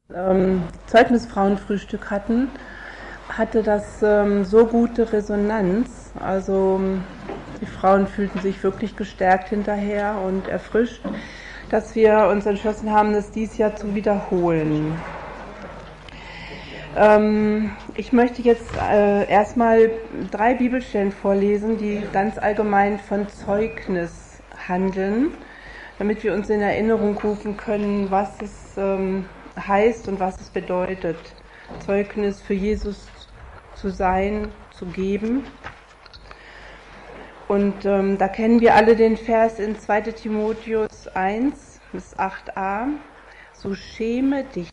Zeugnisfrauenfrühstück hatten, hatte das so gute Resonanz. Also die Frauen fühlten sich wirklich gestärkt hinterher und erfrischt, dass wir uns entschlossen haben, das dieses Jahr zu wiederholen. Ich möchte jetzt erstmal 3 Bibelstellen vorlesen, die ganz allgemein von Zeugnis handeln, damit wir uns in Erinnerung rufen können, was es heißt und was es bedeutet, Zeugnis für Jesus zu sein, zu geben. Und da kennen wir alle den Vers in 2. Timotheus 1 bis 8a. So schäme dich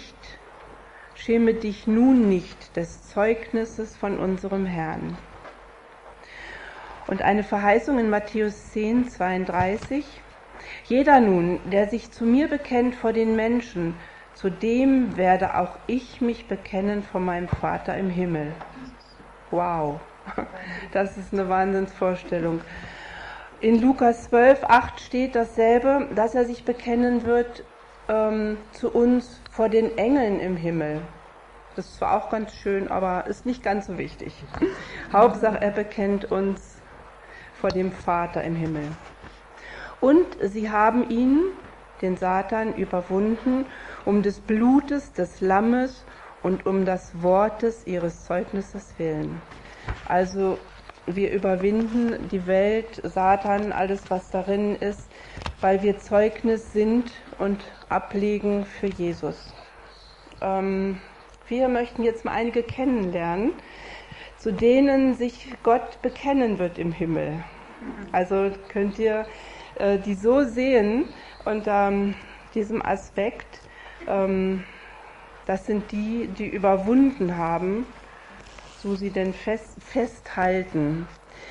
nun nicht des Zeugnisses von unserem Herrn. Und eine Verheißung in Matthäus 10, 32. Jeder nun, der sich zu mir bekennt vor den Menschen, zu dem werde auch ich mich bekennen vor meinem Vater im Himmel. Wow, das ist eine Wahnsinnsvorstellung. In Lukas 12, 8 steht dasselbe, dass er sich bekennen wird zu uns vor den Engeln im Himmel. Das ist zwar auch ganz schön, aber ist nicht ganz so wichtig. Hauptsache, er bekennt uns vor dem Vater im Himmel. Und sie haben ihn, den Satan, überwunden, um des Blutes des Lammes und um das Wortes ihres Zeugnisses willen. Also wir überwinden die Welt, Satan, alles was darin ist, weil wir Zeugnis sind und ablegen für Jesus. Wir möchten jetzt mal einige kennenlernen, zu denen sich Gott bekennen wird im Himmel. Also könnt ihr die so sehen unter diesem Aspekt. Das sind die, die überwunden haben, so sie denn festhalten.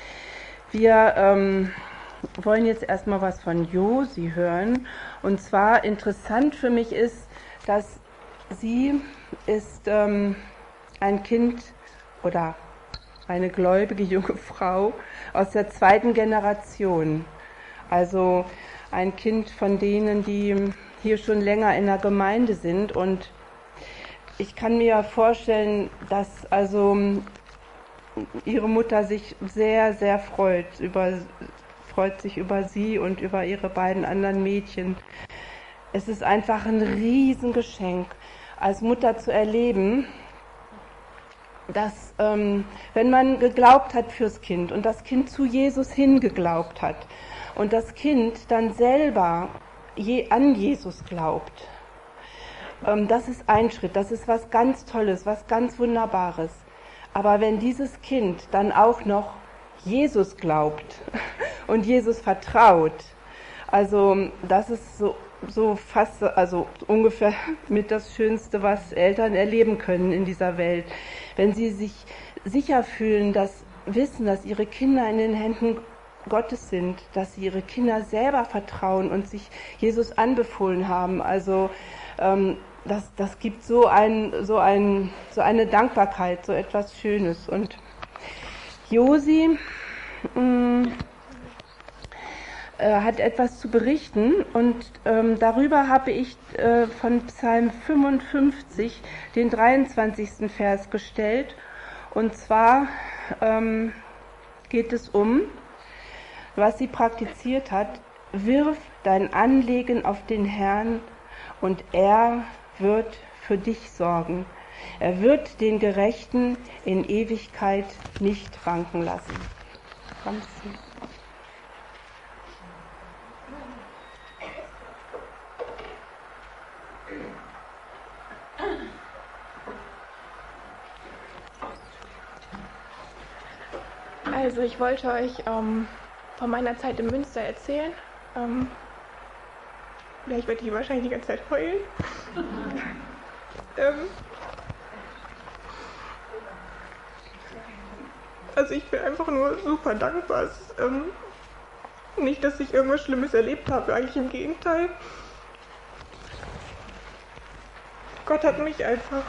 Wir wollen jetzt erstmal was von Josi hören. Und zwar interessant für mich ist, dass sie ist ein Kind oder eine gläubige junge Frau aus der 2. Generation. Also ein Kind von denen, die hier schon länger in der Gemeinde sind. Und ich kann mir vorstellen, dass also ihre Mutter sich sehr, sehr freut sich über sie und über ihre beiden anderen Mädchen. Es ist einfach ein Riesengeschenk, als Mutter zu erleben, dass wenn man geglaubt hat fürs Kind und das Kind zu Jesus hingeglaubt hat und das Kind dann selber an Jesus glaubt, das ist ein Schritt, das ist was ganz Tolles, was ganz Wunderbares. Aber wenn dieses Kind dann auch noch Jesus glaubt und Jesus vertraut, also das ist so fast, also ungefähr mit das Schönste, was Eltern erleben können in dieser Welt. Wenn sie sich sicher fühlen, wissen, dass ihre Kinder in den Händen Gottes sind, dass sie ihre Kinder selber vertrauen und sich Jesus anbefohlen haben. Also das gibt so eine Dankbarkeit, so etwas Schönes. Und Josi hat etwas zu berichten und darüber habe ich von Psalm 55 den 23. Vers gestellt. Und zwar geht es um, was sie praktiziert hat: Wirf dein Anliegen auf den Herrn und er wird für dich sorgen. Er wird den Gerechten in Ewigkeit nicht wanken lassen. Ganz süß. Also ich wollte euch von meiner Zeit in Münster erzählen. Ich werde hier wahrscheinlich die ganze Zeit heulen. Also ich bin einfach nur super dankbar. Nicht, dass ich irgendwas Schlimmes erlebt habe, eigentlich im Gegenteil. Gott hat mich einfach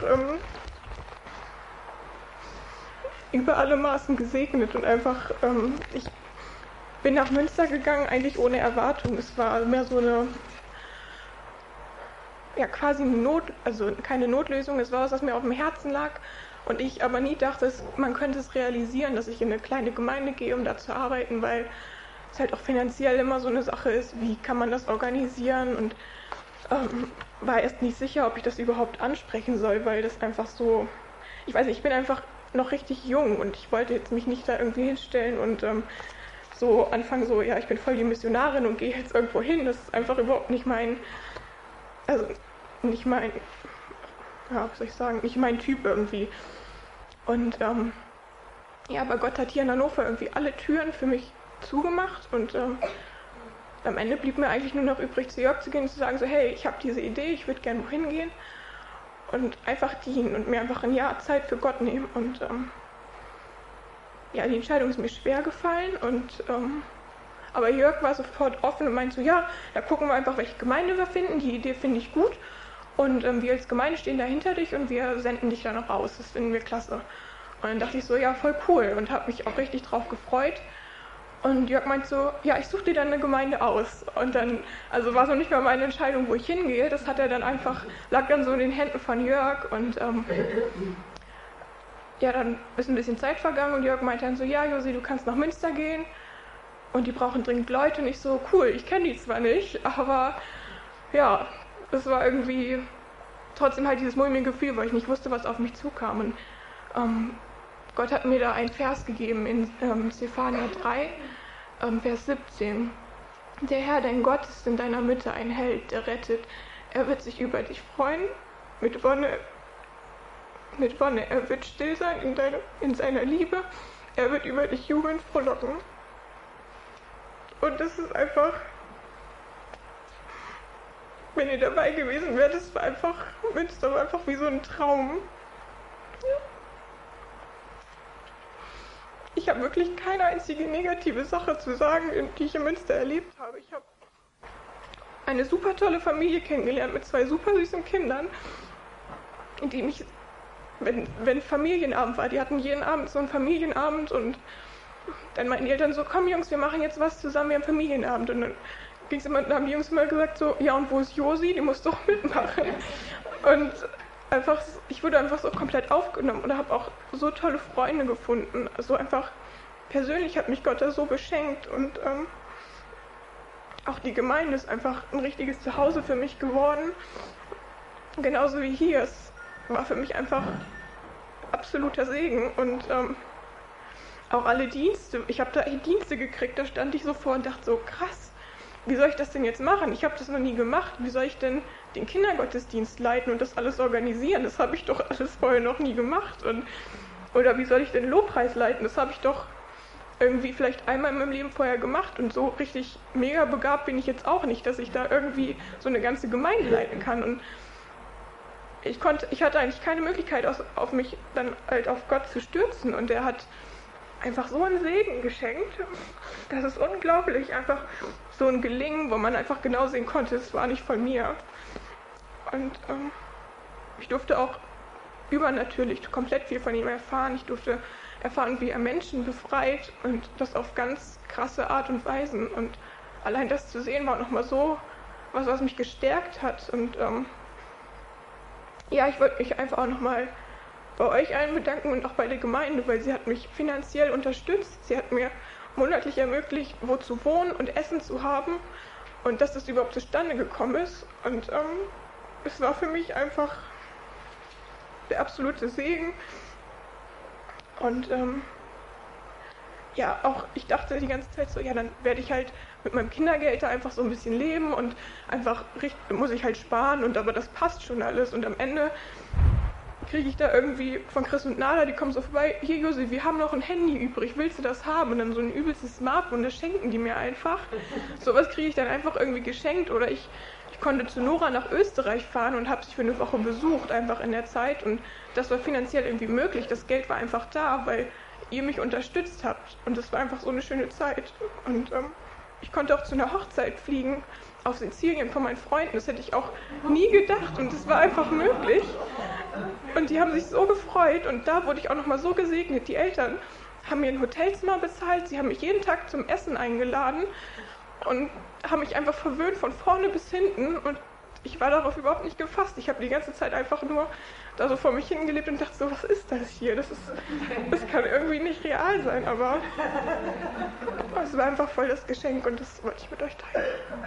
über alle Maßen gesegnet und einfach, ich bin nach Münster gegangen, eigentlich ohne Erwartung. Es war mehr so ja quasi also keine Notlösung, es war was mir auf dem Herzen lag und ich aber nie dachte, man könnte es realisieren, dass ich in eine kleine Gemeinde gehe, um da zu arbeiten, weil es halt auch finanziell immer so eine Sache ist, wie kann man das organisieren und war erst nicht sicher, ob ich das überhaupt ansprechen soll, weil das einfach so, ich weiß nicht, ich bin einfach noch richtig jung und ich wollte jetzt mich nicht da irgendwie hinstellen und so anfangen, so, ja, ich bin voll die Missionarin und gehe jetzt irgendwo hin, das ist einfach überhaupt nicht mein, also nicht mein, ja, was soll ich sagen, nicht mein Typ irgendwie. Und ja, aber Gott hat hier in Hannover irgendwie alle Türen für mich zugemacht und am Ende blieb mir eigentlich nur noch übrig, zu Jörg zu gehen und zu sagen, so, hey, ich habe diese Idee, ich würde gerne wohin gehen und einfach dienen und mir einfach ein Jahr Zeit für Gott nehmen. Und ja, die Entscheidung ist mir schwer gefallen und aber Jörg war sofort offen und meinte so, ja, da gucken wir einfach, welche Gemeinde wir finden, die Idee finde ich gut und wir als Gemeinde stehen da hinter dich und wir senden dich da noch raus, das finden wir klasse. Und dann dachte ich so, ja, voll cool und habe mich auch richtig drauf gefreut. Und Jörg meint so, ja, ich suche dir dann eine Gemeinde aus. Und dann, also war so nicht mehr meine Entscheidung, wo ich hingehe. Das hat er dann einfach, lag dann so in den Händen von Jörg. Und ja, dann ist ein bisschen Zeit vergangen und Jörg meinte dann so, ja, Josi, du kannst nach Münster gehen. Und die brauchen dringend Leute. Und ich so, cool, ich kenne die zwar nicht, aber ja, das war irgendwie trotzdem halt dieses mulmige Gefühl, weil ich nicht wusste, was auf mich zukam. Und Gott hat mir da einen Vers gegeben in Zephania 3, Vers 17. Der Herr, dein Gott, ist in deiner Mitte ein Held, der rettet. Er wird sich über dich freuen, mit Wonne. Er wird still sein in seiner Liebe. Er wird über dich jubeln, frohlocken. Und das ist einfach, wenn ihr dabei gewesen wärt, das war einfach, Münster war einfach wie so ein Traum. Ja. Ich habe wirklich keine einzige negative Sache zu sagen, die ich in Münster erlebt habe. Ich habe eine super tolle Familie kennengelernt mit 2 super süßen Kindern, die mich, wenn Familienabend war, die hatten jeden Abend so einen Familienabend und dann meinten die Eltern so, komm Jungs, wir machen jetzt was zusammen, wir haben Familienabend. Und dann haben die Jungs immer gesagt so, ja und wo ist Josi, die muss doch mitmachen. Und einfach, ich wurde einfach so komplett aufgenommen und habe auch so tolle Freunde gefunden. Also einfach persönlich hat mich Gott da so beschenkt und auch die Gemeinde ist einfach ein richtiges Zuhause für mich geworden. Genauso wie hier. Es war für mich einfach absoluter Segen und auch alle Dienste. Ich habe da Dienste gekriegt, da stand ich so vor und dachte so, krass, wie soll ich das denn jetzt machen? Ich habe das noch nie gemacht. Wie soll ich denn den Kindergottesdienst leiten und das alles organisieren? Das habe ich doch alles vorher noch nie gemacht. Oder wie soll ich den Lobpreis leiten? Das habe ich doch irgendwie vielleicht einmal in meinem Leben vorher gemacht. Und so richtig mega begabt bin ich jetzt auch nicht, dass ich da irgendwie so eine ganze Gemeinde leiten kann. Und ich hatte eigentlich keine Möglichkeit, auf mich dann halt auf Gott zu stürzen. Und er hat einfach so einen Segen geschenkt. Das ist unglaublich. Einfach so ein Gelingen, wo man einfach genau sehen konnte, es war nicht von mir. Und ich durfte auch übernatürlich komplett viel von ihm erfahren. Ich durfte erfahren, wie er Menschen befreit und das auf ganz krasse Art und Weisen. Und allein das zu sehen war nochmal so was mich gestärkt hat. Und ja, ich wollte mich einfach auch nochmal bei euch allen bedanken und auch bei der Gemeinde, weil sie hat mich finanziell unterstützt. Sie hat mir monatlich ermöglicht, wo zu wohnen und Essen zu haben und dass das überhaupt zustande gekommen ist. Und es war für mich einfach der absolute Segen. Und ja, auch ich dachte die ganze Zeit so, ja, dann werde ich halt mit meinem Kindergeld da einfach so ein bisschen leben und einfach muss ich halt sparen und aber das passt schon alles. Und am Ende kriege ich da irgendwie von Chris und Nala, die kommen so vorbei, hier Josi, wir haben noch ein Handy übrig, willst du das haben? Und dann so ein übelstes Smartphone, das schenken die mir einfach. Sowas kriege ich dann einfach irgendwie geschenkt. Oder ich konnte zu Nora nach Österreich fahren und habe sie für eine Woche besucht, einfach in der Zeit. Und das war finanziell irgendwie möglich, das Geld war einfach da, weil ihr mich unterstützt habt. Und das war einfach so eine schöne Zeit. Und ich konnte auch zu einer Hochzeit fliegen auf Sizilien von meinen Freunden. Das hätte ich auch nie gedacht und es war einfach möglich. Und die haben sich so gefreut und da wurde ich auch nochmal so gesegnet. Die Eltern haben mir ein Hotelzimmer bezahlt, sie haben mich jeden Tag zum Essen eingeladen und haben mich einfach verwöhnt von vorne bis hinten und ich war darauf überhaupt nicht gefasst. Ich habe die ganze Zeit einfach nur da so vor mich hingelebt und dachte so, was ist das hier? Das kann irgendwie nicht real sein, aber es war einfach voll das Geschenk und das wollte ich mit euch teilen.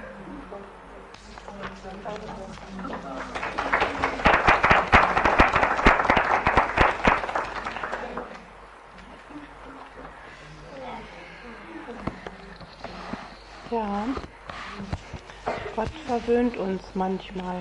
Ja, Gott verwöhnt uns manchmal.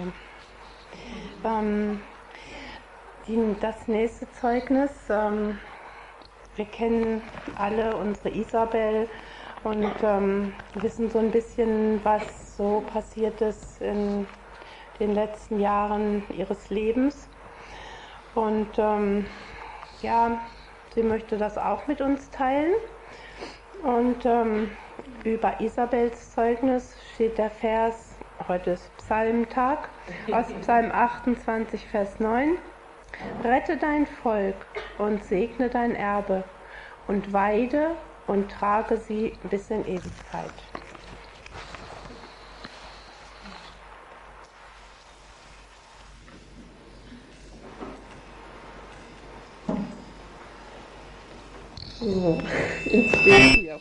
Das nächste Zeugnis, wir kennen alle unsere Isabel und wissen so ein bisschen, was so passiert ist in den letzten Jahren ihres Lebens. Und ja, sie möchte das auch mit uns teilen. Und über Isabels Zeugnis steht der Vers, heute ist Psalmtag, aus Psalm 28, Vers 9. Rette dein Volk und segne dein Erbe und weide und trage sie bis in Ewigkeit. So, jetzt stehe ich hier.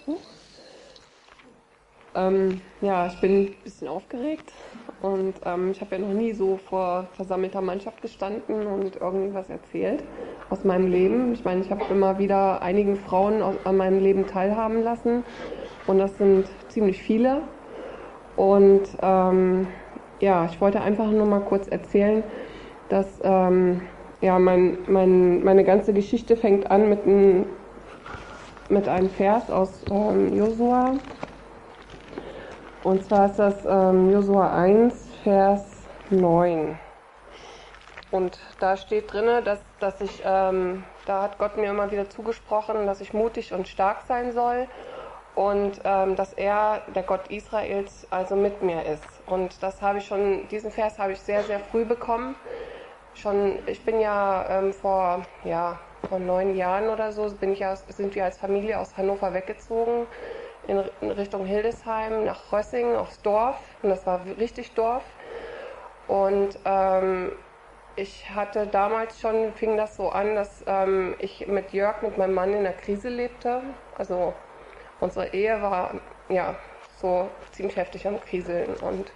Ja, ich bin ein bisschen aufgeregt und ich habe ja noch nie so vor versammelter Mannschaft gestanden und irgendwas erzählt aus meinem Leben. Ich meine, ich habe immer wieder einigen Frauen an meinem Leben teilhaben lassen und das sind ziemlich viele. Und ja, ich wollte einfach nur mal kurz erzählen, dass ja, meine ganze Geschichte fängt an mit einem Vers aus Josua. Und zwar ist das Josua 1, Vers 9. Und da steht drin, dass ich, da hat Gott mir immer wieder zugesprochen, dass ich mutig und stark sein soll und dass er, der Gott Israels, also mit mir ist. Und das habe ich schon, diesen Vers habe ich sehr, sehr früh bekommen. Ich bin ja vor 9 Jahren oder so, sind wir als Familie aus Hannover weggezogen in Richtung Hildesheim, nach Rössing, aufs Dorf. Und das war richtig Dorf. Und ich hatte damals schon, fing das so an, dass ich mit Jörg, mit meinem Mann in der Krise lebte. Also unsere Ehe war ja so ziemlich heftig am Kriseln.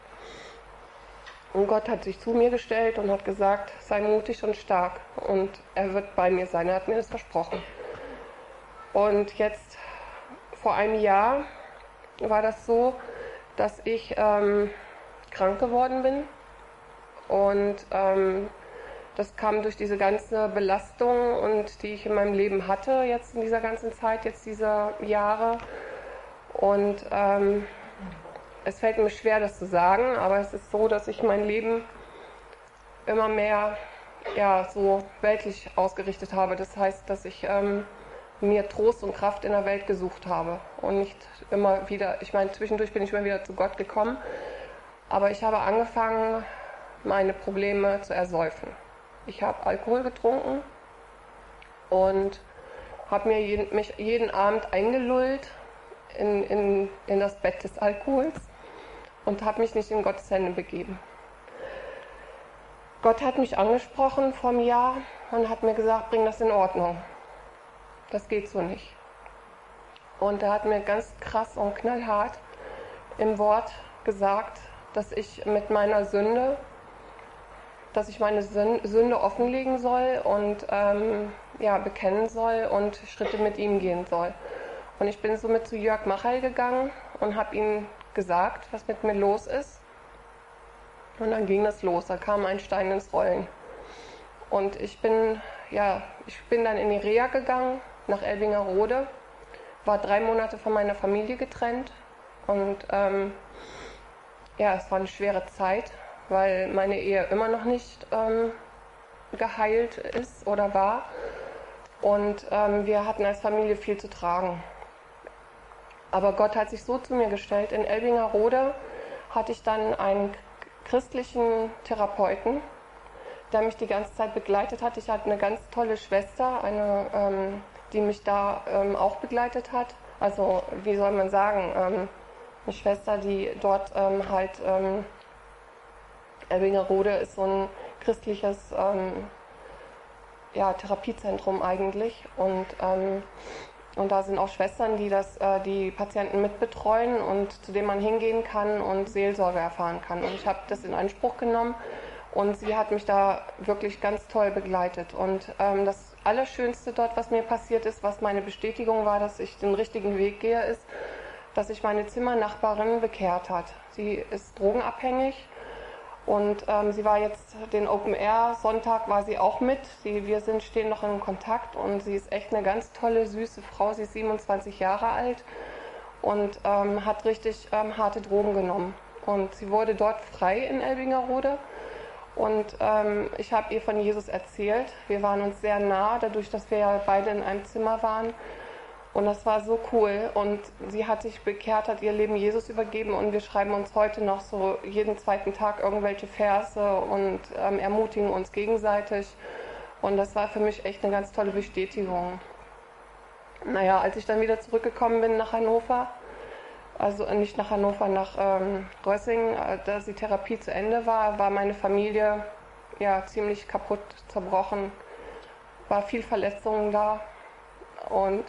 Und Gott hat sich zu mir gestellt und hat gesagt, sei mutig und stark und er wird bei mir sein. Er hat mir das versprochen. Und jetzt vor einem Jahr war das so, dass ich krank geworden bin und das kam durch diese ganze Belastung und die ich in meinem Leben hatte jetzt in dieser ganzen Zeit, jetzt dieser Jahre. Und es fällt mir schwer, das zu sagen, aber es ist so, dass ich mein Leben immer mehr so weltlich ausgerichtet habe. Das heißt, dass ich mir Trost und Kraft in der Welt gesucht habe und nicht immer wieder, ich meine, zwischendurch bin ich immer wieder zu Gott gekommen, aber ich habe angefangen, meine Probleme zu ersäufen. Ich habe Alkohol getrunken und habe mich jeden Abend eingelullt in das Bett des Alkohols und habe mich nicht in Gottes Hände begeben. Gott hat mich angesprochen vor einem Jahr und hat mir gesagt, bring das in Ordnung. Das geht so nicht. Und er hat mir ganz krass und knallhart im Wort gesagt, dass ich mit meiner Sünde, dass ich meine Sünde offenlegen soll und bekennen soll und Schritte mit ihm gehen soll. Und ich bin somit zu Jörg Machel gegangen und habe ihm gesagt, was mit mir los ist. Und dann ging das los, da kam ein Stein ins Rollen. Und ich bin dann in die Reha gegangen, nach Elbingerode, war 3 Monate von meiner Familie getrennt und es war eine schwere Zeit, weil meine Ehe immer noch nicht geheilt ist oder war und wir hatten als Familie viel zu tragen. Aber Gott hat sich so zu mir gestellt, in Elbingerode hatte ich dann einen christlichen Therapeuten, der mich die ganze Zeit begleitet hat. Ich hatte eine ganz tolle Schwester, die mich da auch begleitet hat. Also, wie soll man sagen, eine Schwester, die dort Elbingerode ist so ein christliches Therapiezentrum eigentlich. Und da sind auch Schwestern, die die Patienten mitbetreuen und zu denen man hingehen kann und Seelsorge erfahren kann. Und ich habe das in Anspruch genommen und sie hat mich da wirklich ganz toll begleitet. Und das Allerschönste dort, was mir passiert ist, was meine Bestätigung war, dass ich den richtigen Weg gehe, ist, dass sich meine Zimmernachbarin bekehrt hat. Sie ist drogenabhängig und sie war jetzt den Open Air Sonntag war sie auch mit. Wir stehen noch in Kontakt und sie ist echt eine ganz tolle, süße Frau. Sie ist 27 Jahre alt und hat richtig harte Drogen genommen. Und sie wurde dort frei in Elbingerode. Und ich habe ihr von Jesus erzählt. Wir waren uns sehr nah, dadurch, dass wir ja beide in einem Zimmer waren. Und das war so cool. Und sie hat sich bekehrt, hat ihr Leben Jesus übergeben. Und wir schreiben uns heute noch so jeden zweiten Tag irgendwelche Verse und ermutigen uns gegenseitig. Und das war für mich echt eine ganz tolle Bestätigung. Naja, als ich dann wieder zurückgekommen bin nach Hannover, also nicht nach Hannover, nach Rössing, dass die Therapie zu Ende war, war meine Familie ja ziemlich kaputt, zerbrochen, war viel Verletzungen da und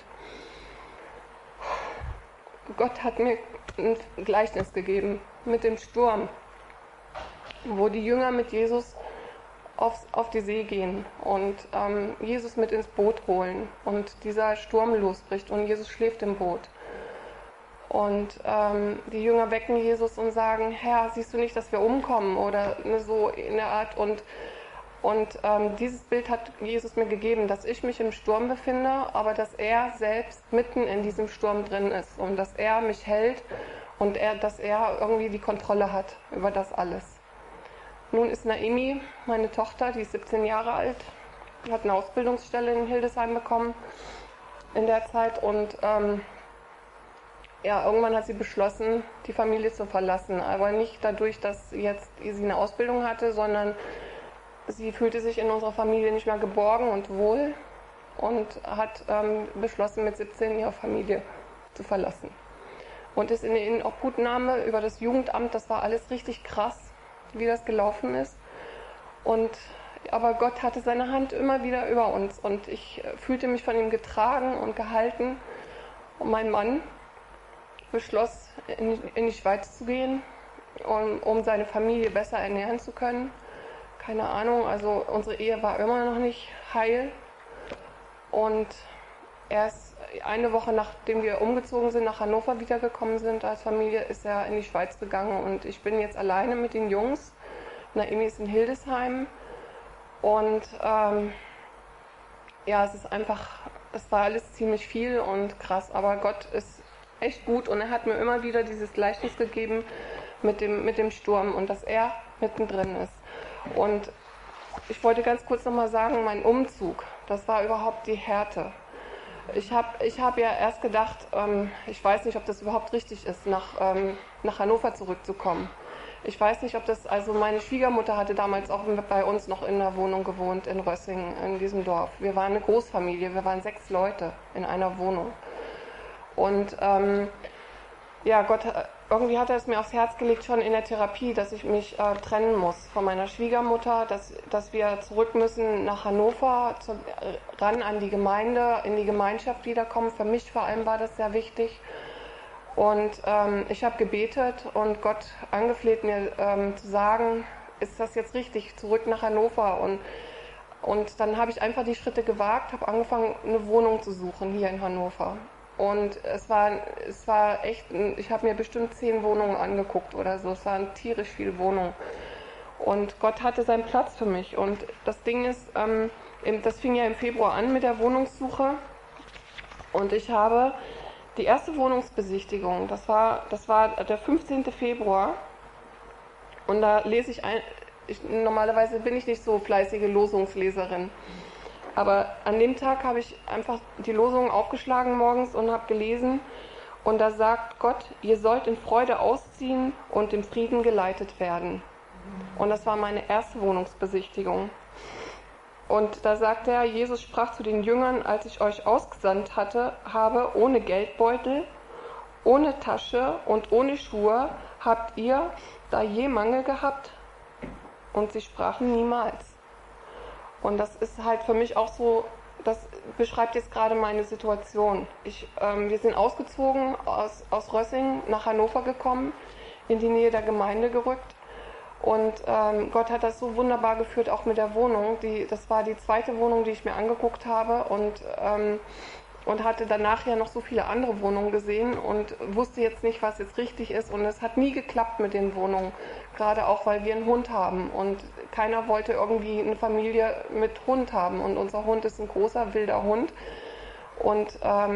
Gott hat mir ein Gleichnis gegeben mit dem Sturm, wo die Jünger mit Jesus auf die See gehen und Jesus mit ins Boot holen und dieser Sturm losbricht und Jesus schläft im Boot. Und die Jünger wecken Jesus und sagen, Herr, siehst du nicht, dass wir umkommen? Oder so in der Art. Und dieses Bild hat Jesus mir gegeben, dass ich mich im Sturm befinde, aber dass er selbst mitten in diesem Sturm drin ist und dass er mich hält und dass er irgendwie die Kontrolle hat über das alles. Nun ist Naimi, meine Tochter, die ist 17 Jahre alt, hat eine Ausbildungsstelle in Hildesheim bekommen in der Zeit und irgendwann hat sie beschlossen, die Familie zu verlassen. Aber nicht dadurch, dass jetzt sie eine Ausbildung hatte, sondern sie fühlte sich in unserer Familie nicht mehr geborgen und wohl und hat beschlossen, mit 17 ihre Familie zu verlassen. Und ist in die Inobhutnahme über das Jugendamt, das war alles richtig krass, wie das gelaufen ist. Aber Gott hatte seine Hand immer wieder über uns und ich fühlte mich von ihm getragen und gehalten. Und mein Mann beschloss, in die Schweiz zu gehen, um seine Familie besser ernähren zu können. Keine Ahnung, also unsere Ehe war immer noch nicht heil. Und erst eine Woche nachdem wir umgezogen sind, nach Hannover wiedergekommen sind als Familie, ist er in die Schweiz gegangen. Und ich bin jetzt alleine mit den Jungs. Naimi ist in Hildesheim. Und es war alles ziemlich viel und krass, aber Gott ist echt gut und er hat mir immer wieder dieses Gleichnis gegeben mit dem Sturm und dass er mittendrin ist. Und ich wollte ganz kurz nochmal sagen, mein Umzug, das war überhaupt die Härte. Ich hab ja erst gedacht, ich weiß nicht, ob das überhaupt richtig ist, nach Hannover zurückzukommen. Ich weiß nicht, also meine Schwiegermutter hatte damals auch bei uns noch in einer Wohnung gewohnt, in Rössing, in diesem Dorf. Wir waren eine Großfamilie, wir waren 6 Leute in einer Wohnung. Und Gott, irgendwie hat er es mir aufs Herz gelegt, schon in der Therapie, dass ich mich trennen muss von meiner Schwiegermutter, dass wir zurück müssen nach Hannover, ran an die Gemeinde, in die Gemeinschaft wiederkommen. Für mich vor allem war das sehr wichtig. Und ich habe gebetet und Gott angefleht, mir zu sagen, ist das jetzt richtig, zurück nach Hannover? Und dann habe ich einfach die Schritte gewagt, habe angefangen, eine Wohnung zu suchen hier in Hannover. Und es war echt, ich habe mir bestimmt 10 Wohnungen angeguckt oder so, es waren tierisch viele Wohnungen. Und Gott hatte seinen Platz für mich. Und das Ding ist, das fing ja im Februar an mit der Wohnungssuche. Und ich habe die erste Wohnungsbesichtigung, das war der 15. Februar. Und da lese normalerweise bin ich nicht so fleißige Losungsleserin. Aber an dem Tag habe ich einfach die Losung aufgeschlagen morgens und habe gelesen. Und da sagt Gott, ihr sollt in Freude ausziehen und im Frieden geleitet werden. Und das war meine erste Wohnungsbesichtigung. Und da sagt er, Jesus sprach zu den Jüngern, als ich euch ausgesandt habe, ohne Geldbeutel, ohne Tasche und ohne Schuhe, habt ihr da je Mangel gehabt? und sie sprachen niemals. Und das ist halt für mich auch so, das beschreibt jetzt gerade meine Situation. Wir sind ausgezogen aus Rössing nach Hannover gekommen, in die Nähe der Gemeinde gerückt. Und Gott hat das so wunderbar geführt, auch mit der Wohnung. Das war die zweite Wohnung, die ich mir angeguckt habe und hatte danach ja noch so viele andere Wohnungen gesehen und wusste jetzt nicht, was jetzt richtig ist. Und es hat nie geklappt mit den Wohnungen, gerade auch, weil wir einen Hund haben. Und keiner wollte irgendwie eine Familie mit Hund haben. Und unser Hund ist ein großer, wilder Hund. Und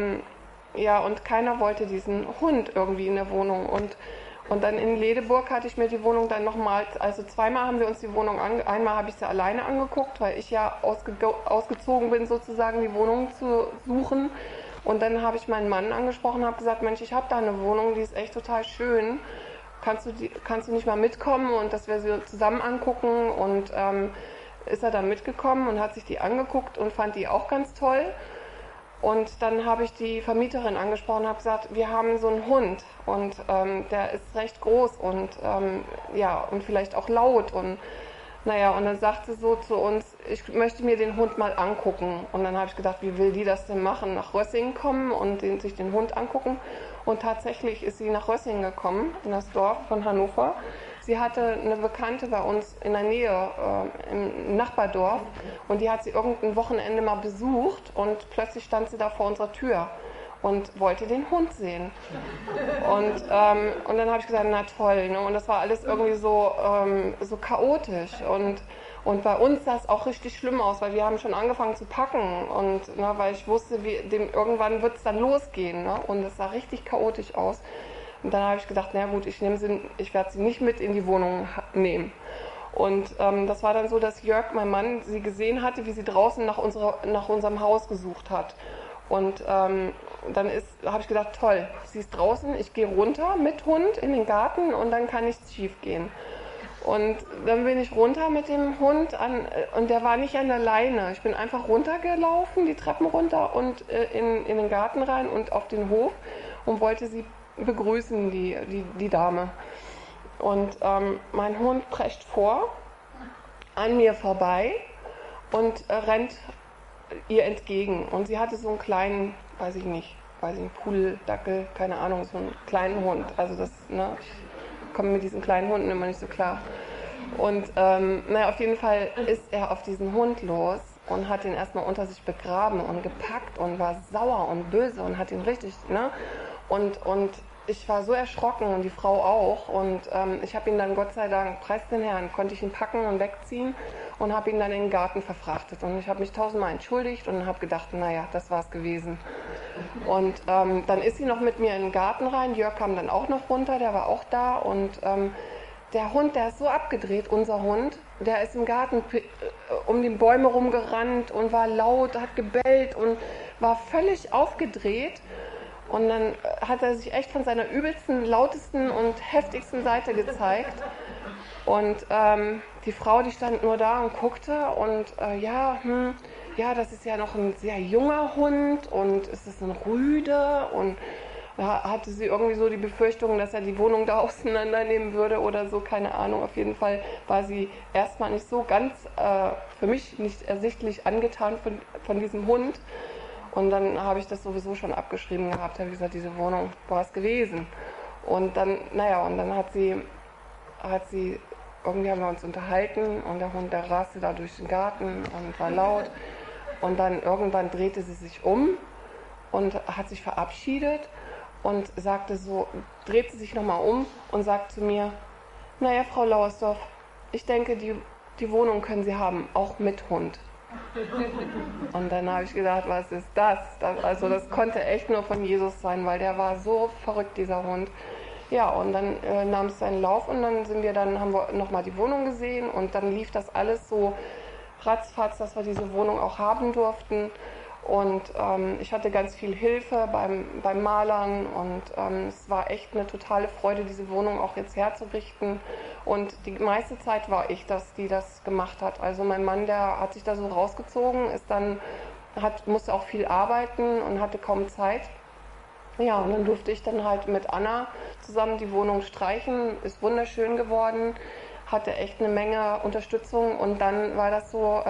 und keiner wollte diesen Hund irgendwie in der Wohnung. Und dann in Ledeburg hatte ich mir die Wohnung dann nochmal, also zweimal haben wir uns die Wohnung einmal habe ich sie alleine angeguckt, weil ich ja ausgezogen bin, sozusagen die Wohnung zu suchen. Und dann habe ich meinen Mann angesprochen und habe gesagt, Mensch, ich habe da eine Wohnung, die ist echt total schön. Kannst du nicht mal mitkommen und dass wir sie zusammen angucken? Und ist er dann mitgekommen und hat sich die angeguckt und fand die auch ganz toll. Und dann habe ich die Vermieterin angesprochen und habe gesagt, wir haben so einen Hund und der ist recht groß und und vielleicht auch laut und und dann sagte sie so zu uns, ich möchte mir den Hund mal angucken. Und dann habe ich gedacht, wie will die das denn machen? Nach Rössing kommen und sich den Hund angucken. Und tatsächlich ist sie nach Rössing gekommen, in das Dorf von Hannover. Sie hatte eine Bekannte bei uns in der Nähe, im Nachbardorf, und die hat sie irgendein Wochenende mal besucht und plötzlich stand sie da vor unserer Tür und wollte den Hund sehen. Und dann habe ich gesagt, na toll, ne? Und das war alles irgendwie so chaotisch. Und bei uns sah es auch richtig schlimm aus, weil wir haben schon angefangen zu packen und weil ich wusste, irgendwann wird es dann losgehen, ne? Und es sah richtig chaotisch aus. Und dann habe ich gedacht, na gut, ich werde sie nicht mit in die Wohnung nehmen. Und das war dann so, dass Jörg, mein Mann, sie gesehen hatte, wie sie draußen nach unserem Haus gesucht hat. Und dann habe ich gedacht, toll, sie ist draußen, ich gehe runter mit Hund in den Garten und dann kann nichts schief gehen. Und dann bin ich runter mit dem Hund und der war nicht an der Leine. Ich bin einfach runtergelaufen, die Treppen runter und in den Garten rein und auf den Hof und wollte sie begrüßen, die Dame. Und mein Hund prescht an mir vorbei und rennt ihr entgegen. Und sie hatte so einen kleinen, weiß ich nicht, Pudeldackel, keine Ahnung, so einen kleinen Hund. Also ich komme mit diesen kleinen Hunden immer nicht so klar. Und auf jeden Fall ist er auf diesen Hund los und hat ihn erstmal unter sich begraben und gepackt und war sauer und böse und hat ihn richtig, Und ich war so erschrocken und die Frau auch. Und ich habe ihn dann, Gott sei Dank, preis den Herrn, konnte ich ihn packen und wegziehen und habe ihn dann in den Garten verfrachtet. Und ich habe mich tausendmal entschuldigt und habe gedacht, naja, das war's gewesen. Und dann ist sie noch mit mir in den Garten rein. Jörg kam dann auch noch runter, der war auch da. Und der Hund, der ist so abgedreht, unser Hund, der ist im Garten um die Bäume rumgerannt und war laut, hat gebellt und war völlig aufgedreht. Und dann hat er sich echt von seiner übelsten, lautesten und heftigsten Seite gezeigt. Und die Frau, die stand nur da und guckte und das ist ja noch ein sehr junger Hund und ist es ein Rüde? Und da hatte sie irgendwie so die Befürchtung, dass er die Wohnung da auseinandernehmen würde oder so, keine Ahnung. Auf jeden Fall war sie erstmal nicht so ganz, für mich nicht ersichtlich angetan von diesem Hund. Und dann habe ich das sowieso schon abgeschrieben gehabt, habe gesagt, diese Wohnung war es gewesen. Und dann, irgendwie haben wir uns unterhalten und der Hund, der raste da durch den Garten und war laut. Und dann irgendwann drehte sie sich um und hat sich verabschiedet und drehte sich nochmal um und sagt zu mir, naja, Frau Lauersdorf, ich denke, die Wohnung können Sie haben, auch mit Hund. Und dann habe ich gedacht, was ist das? Das konnte echt nur von Jesus sein, weil der war so verrückt, dieser Hund. Ja, und dann nahm es seinen Lauf und dann haben wir nochmal die Wohnung gesehen und dann lief das alles so ratzfatz, dass wir diese Wohnung auch haben durften. Und ich hatte ganz viel Hilfe beim Malern und es war echt eine totale Freude, diese Wohnung auch jetzt herzurichten. Und die meiste Zeit war ich das, die das gemacht hat. Also mein Mann, der hat sich da so rausgezogen, musste auch viel arbeiten und hatte kaum Zeit. Ja, und dann durfte ich dann halt mit Anna zusammen die Wohnung streichen, ist wunderschön geworden, hatte echt eine Menge Unterstützung und dann war das so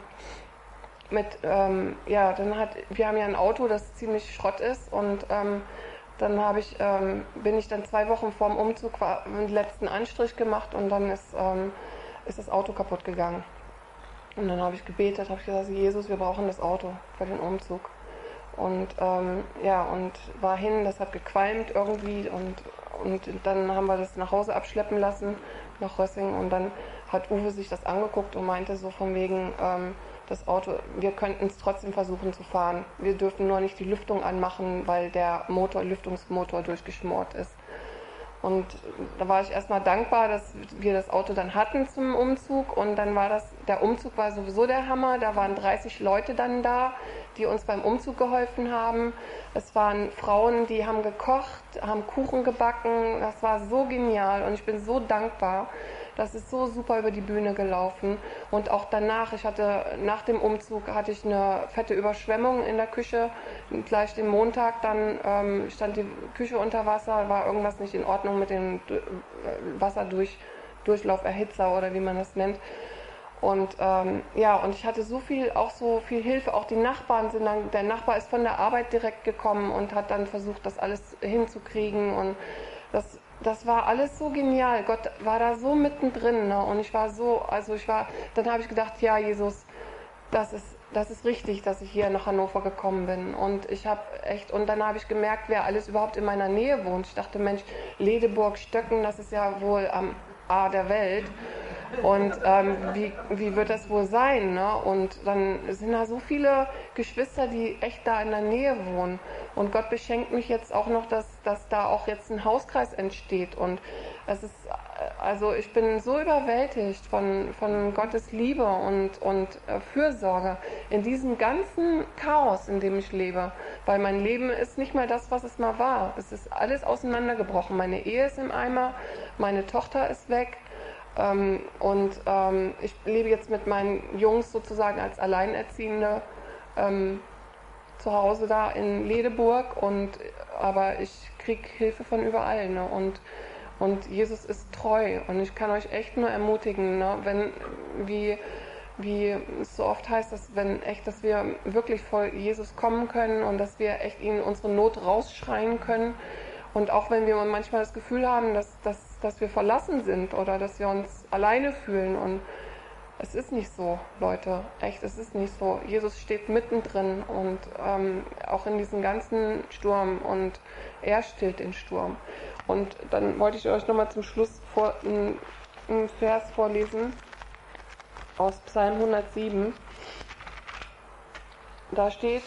wir haben ja ein Auto, das ziemlich Schrott ist und dann bin ich dann 2 Wochen vorm Umzug den letzten Anstrich gemacht und dann ist das Auto kaputt gegangen. Und dann habe ich gebetet, habe ich gesagt, Jesus, wir brauchen das Auto für den Umzug. Und und war hin, das hat gequalmt irgendwie und dann haben wir das nach Hause abschleppen lassen, nach Rössing und dann hat Uwe sich das angeguckt und meinte so von wegen, das Auto, wir könnten es trotzdem versuchen zu fahren. Wir dürfen nur nicht die Lüftung anmachen, weil der Lüftungsmotor durchgeschmort ist. Und da war ich erstmal dankbar, dass wir das Auto dann hatten zum Umzug und dann der Umzug war sowieso der Hammer, da waren 30 Leute dann da, die uns beim Umzug geholfen haben. Es waren Frauen, die haben gekocht, haben Kuchen gebacken, das war so genial und ich bin so dankbar. Das ist so super über die Bühne gelaufen und auch danach, nach dem Umzug hatte ich eine fette Überschwemmung in der Küche. Und gleich den Montag dann stand die Küche unter Wasser, war irgendwas nicht in Ordnung mit dem Wasserdurchlauferhitzer oder wie man das nennt. Und und ich hatte so viel Hilfe, auch die Nachbarn der Nachbar ist von der Arbeit direkt gekommen und hat dann versucht, das alles hinzukriegen und das war alles so genial. Gott war da so mittendrin, ne? Und dann habe ich gedacht, ja, Jesus, das ist richtig, dass ich hier nach Hannover gekommen bin. Und dann habe ich gemerkt, wer alles überhaupt in meiner Nähe wohnt. Ich dachte, Mensch, Ledeburg, Stöcken, das ist ja wohl am A der Welt. Und wie wird das wohl sein? Ne? Und dann sind da so viele Geschwister, die echt da in der Nähe wohnen. Und Gott beschenkt mich jetzt auch noch, dass da auch jetzt ein Hauskreis entsteht. Und ich bin so überwältigt von Gottes Liebe und Fürsorge in diesem ganzen Chaos, in dem ich lebe. Weil mein Leben ist nicht mehr das, was es mal war. Es ist alles auseinandergebrochen. Meine Ehe ist im Eimer, meine Tochter ist weg. Ich lebe jetzt mit meinen Jungs sozusagen als Alleinerziehende zu Hause da in Ledeburg, aber ich kriege Hilfe von überall. Ne? Und Jesus ist treu und ich kann euch echt nur ermutigen, ne? Wie es so oft heißt, dass wir wirklich vor Jesus kommen können und dass wir echt ihn unsere Not rausschreien können. Und auch wenn wir manchmal das Gefühl haben, dass wir verlassen sind oder dass wir uns alleine fühlen. Und es ist nicht so, Leute. Echt, es ist nicht so. Jesus steht mittendrin und auch in diesem ganzen Sturm und er stillt den Sturm. Und dann wollte ich euch nochmal zum Schluss einen Vers vorlesen aus Psalm 107. Da steht: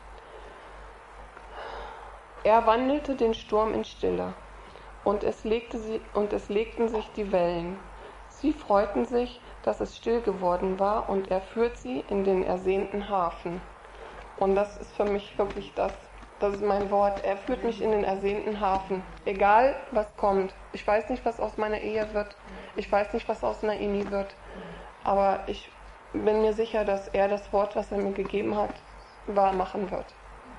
Er wandelte den Sturm in Stille, und es legten sich die Wellen. Sie freuten sich, dass es still geworden war, und er führt sie in den ersehnten Hafen. Und das ist für mich wirklich das ist mein Wort. Er führt mich in den ersehnten Hafen. Egal, was kommt. Ich weiß nicht, was aus meiner Ehe wird. Ich weiß nicht, was aus Naimi wird. Aber ich bin mir sicher, dass er das Wort, was er mir gegeben hat, wahr machen wird.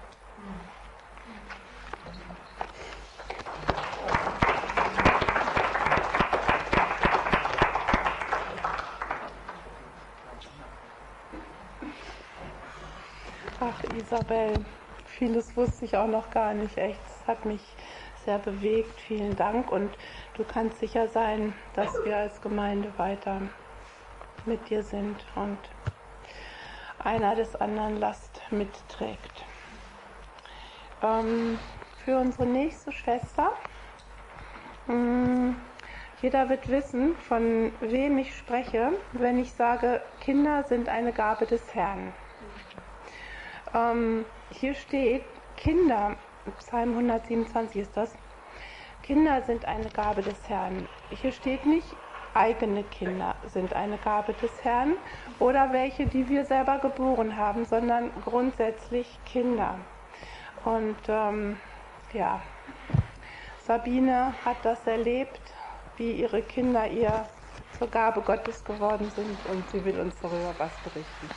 Ach, Isabel, vieles wusste ich auch noch gar nicht. Echt, es hat mich sehr bewegt. Vielen Dank. Und du kannst sicher sein, dass wir als Gemeinde weiter mit dir sind und einer des anderen Last mitträgt. Für unsere nächste Schwester. Jeder wird wissen, von wem ich spreche, wenn ich sage, Kinder sind eine Gabe des Herrn. Hier steht, Kinder, Psalm 127 ist das, Kinder sind eine Gabe des Herrn. Hier steht nicht, eigene Kinder sind eine Gabe des Herrn oder welche, die wir selber geboren haben, sondern grundsätzlich Kinder. Und Sabine hat das erlebt, wie ihre Kinder ihr zur Gabe Gottes geworden sind und sie will uns darüber was berichten.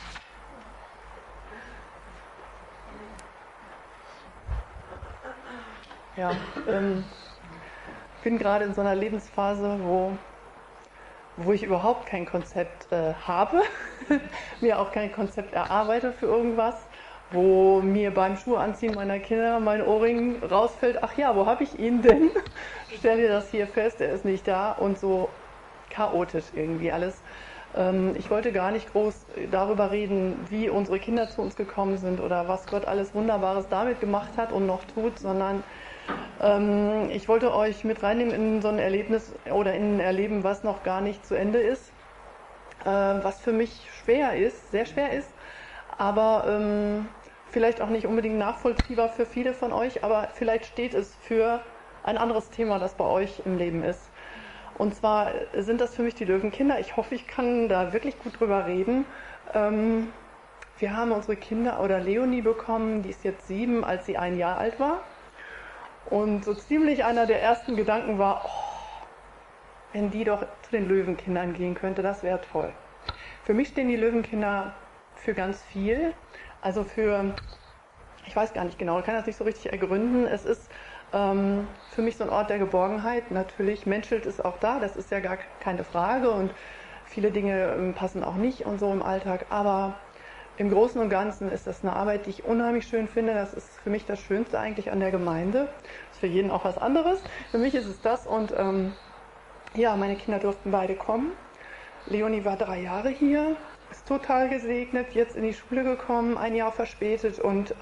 Ja, ich bin gerade in so einer Lebensphase, wo wo ich überhaupt kein Konzept habe, mir auch kein Konzept erarbeite für irgendwas, wo mir beim Schuhanziehen meiner Kinder mein Ohrring rausfällt, ach ja, wo habe ich ihn denn? Stell dir das hier fest, er ist nicht da und so chaotisch irgendwie alles. Ich wollte gar nicht groß darüber reden, wie unsere Kinder zu uns gekommen sind oder was Gott alles Wunderbares damit gemacht hat und noch tut, sondern ich wollte euch mit reinnehmen in so ein Erlebnis oder in ein Erleben, was noch gar nicht zu Ende ist, was für mich schwer ist, sehr schwer ist, aber vielleicht auch nicht unbedingt nachvollziehbar für viele von euch, aber vielleicht steht es für ein anderes Thema, das bei euch im Leben ist. Und zwar sind das für mich die Löwenkinder. Ich hoffe, ich kann da wirklich gut drüber reden. Wir haben unsere Kinder oder Leonie bekommen, die ist jetzt 7, als sie 1 Jahr alt war. Und so ziemlich einer der ersten Gedanken war, oh, wenn die doch zu den Löwenkindern gehen könnte, das wäre toll. Für mich stehen die Löwenkinder für ganz viel. Also für, ich weiß gar nicht genau, ich kann das nicht so richtig ergründen. Es ist für mich so ein Ort der Geborgenheit. Natürlich menschelt es auch da, das ist ja gar keine Frage und viele Dinge passen auch nicht und so im Alltag. Aber im Großen und Ganzen ist das eine Arbeit, die ich unheimlich schön finde. Das ist für mich das Schönste eigentlich an der Gemeinde. Das ist für jeden auch was anderes. Für mich ist es das und ja, meine Kinder durften beide kommen. Leonie war 3 Jahre hier, ist total gesegnet, jetzt in die Schule gekommen, 1 Jahr verspätet und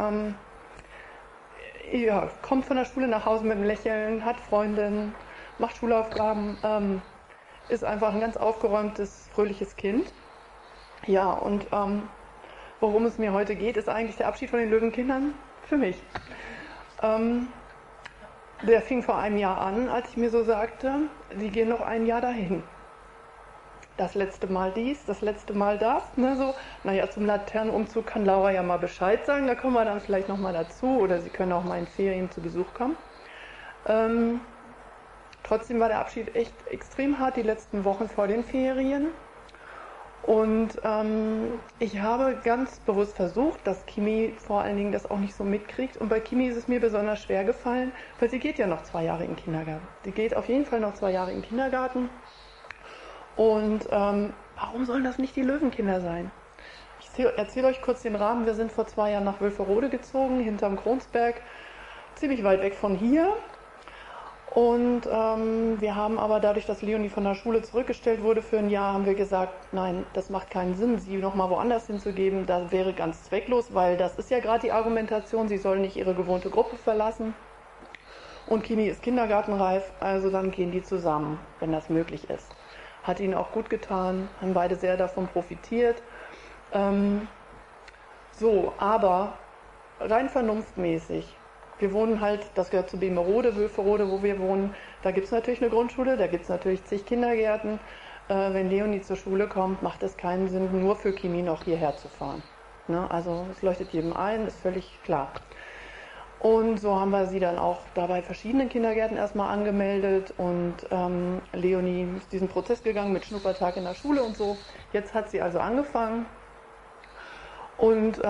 ja, kommt von der Schule nach Hause mit einem Lächeln, hat Freundinnen, macht Schulaufgaben, ist einfach ein ganz aufgeräumtes, fröhliches Kind. Ja, und worum es mir heute geht, ist eigentlich der Abschied von den Löwenkindern für mich. Der fing vor 1 Jahr an, als ich mir so sagte, die gehen noch 1 Jahr dahin. Das letzte Mal dies, das letzte Mal das. Ne, so. Naja, zum Laternenumzug kann Laura ja mal Bescheid sagen, da kommen wir dann vielleicht nochmal dazu oder sie können auch mal in Ferien zu Besuch kommen. Trotzdem war der Abschied echt extrem hart die letzten Wochen vor den Ferien. Und ich habe ganz bewusst versucht, dass Kimi vor allen Dingen das auch nicht so mitkriegt. Und bei Kimi ist es mir besonders schwer gefallen, weil sie geht ja noch 2 Jahre in den Kindergarten. Sie geht auf jeden Fall noch 2 Jahre in den Kindergarten. Und warum sollen das nicht die Löwenkinder sein? Ich erzähle euch kurz den Rahmen. Wir sind vor 2 Jahren nach Wülferode gezogen, hinterm Kronsberg, ziemlich weit weg von hier. Und wir haben aber dadurch, dass Leonie von der Schule zurückgestellt wurde für 1 Jahr, haben wir gesagt, nein, das macht keinen Sinn, sie nochmal woanders hinzugeben. Das wäre ganz zwecklos, weil das ist ja gerade die Argumentation, sie soll nicht ihre gewohnte Gruppe verlassen. Und Kimi ist kindergartenreif, also dann gehen die zusammen, wenn das möglich ist. Hat ihnen auch gut getan, haben beide sehr davon profitiert. So, aber rein vernunftmäßig. Wir wohnen halt, das gehört zu Bemerode, Wülferode, wo wir wohnen. Da gibt es natürlich eine Grundschule, da gibt es natürlich zig Kindergärten. Wenn Leonie zur Schule kommt, macht es keinen Sinn, nur für Kimi noch hierher zu fahren. Ne? Also es leuchtet jedem ein, ist völlig klar. Und so haben wir sie dann auch da bei verschiedenen Kindergärten erstmal angemeldet und Leonie ist diesen Prozess gegangen mit Schnuppertag in der Schule und so. Jetzt hat sie also angefangen und